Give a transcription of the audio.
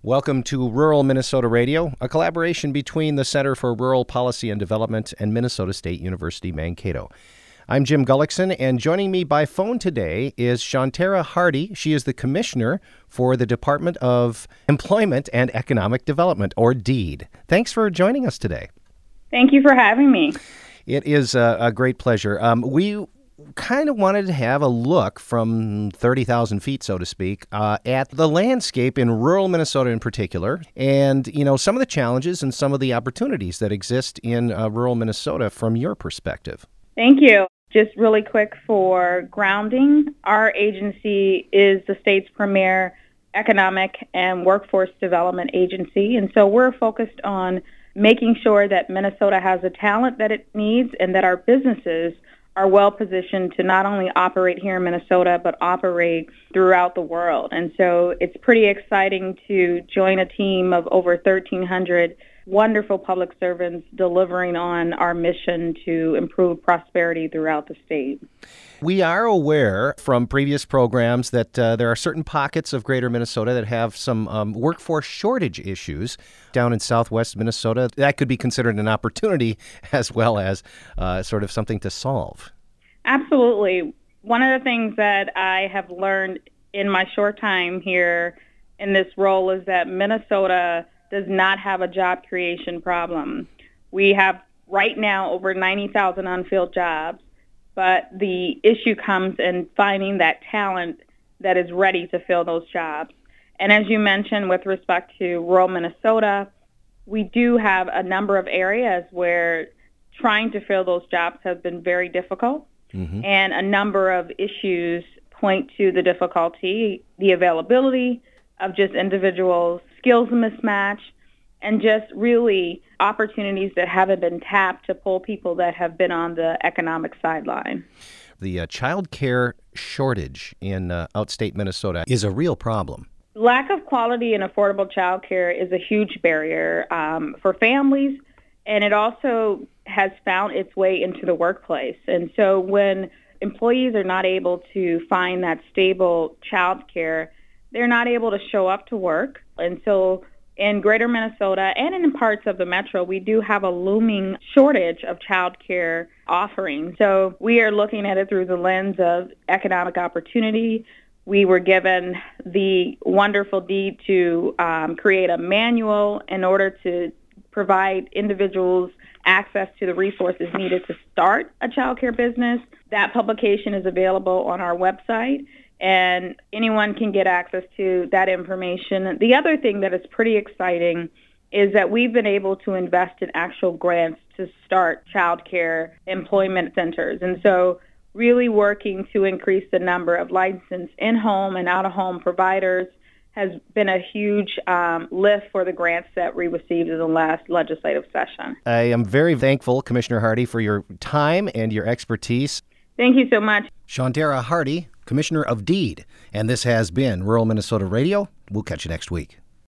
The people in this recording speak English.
Welcome to Rural Minnesota Radio, a collaboration between the Center for Rural Policy and Development and Minnesota State University Mankato. I'm Jim Gullickson, and joining me by phone today is Shantara Hardy. She is the Commissioner for the Department of Employment and Economic Development, or DEED. Thanks for joining us today. Thank you for having me. It is a great pleasure. We kind of wanted to have a look from 30,000 feet, so to speak, at the landscape in rural Minnesota in particular, and, some of the challenges and some of the opportunities that exist in rural Minnesota from your perspective. Thank you. Just really quick for grounding, our agency is the state's premier economic and workforce development agency, and so we're focused on making sure that Minnesota has the talent that it needs and that our businesses are well positioned to not only operate here in Minnesota, but operate throughout the world. And so it's pretty exciting to join a team of over 1,300 wonderful public servants delivering on our mission to improve prosperity throughout the state. We are aware from previous programs that there are certain pockets of greater Minnesota that have some workforce shortage issues down in southwest Minnesota. That could be considered an opportunity as well as sort of something to solve. Absolutely. One of the things that I have learned in my short time here in this role is that Minnesota does not have a job creation problem. We have right now over 90,000 unfilled jobs, but the issue comes in finding that talent that is ready to fill those jobs. And as you mentioned, with respect to rural Minnesota, we do have a number of areas where trying to fill those jobs has been very difficult. Mm-hmm. And a number of issues point to the difficulty, the availability of just individuals, skills mismatch, and just really opportunities that haven't been tapped to pull people that have been on the economic sideline. The child care shortage in outstate Minnesota is a real problem. Lack of quality and affordable child care is a huge barrier for families, and it also has found its way into the workplace. And so when employees are not able to find that stable child care, they're not able to show up to work. And so in greater Minnesota and in parts of the metro, we do have a looming shortage of child care offerings. So we are looking at it through the lens of economic opportunity. We were given the wonderful deed to create a manual in order to provide individuals access to the resources needed to start a child care business. That publication is available on our website, and anyone can get access to that information. The other thing that is pretty exciting is that we've been able to invest in actual grants to start child care employment centers. And so really working to increase the number of licensed in-home and out-of-home providers has been a huge lift for the grants that we received in the last legislative session. I am very thankful, Commissioner Hardy, for your time and your expertise. Thank you so much. Shantara Hardy, Commissioner of DEED. And this has been Rural Minnesota Radio. We'll catch you next week.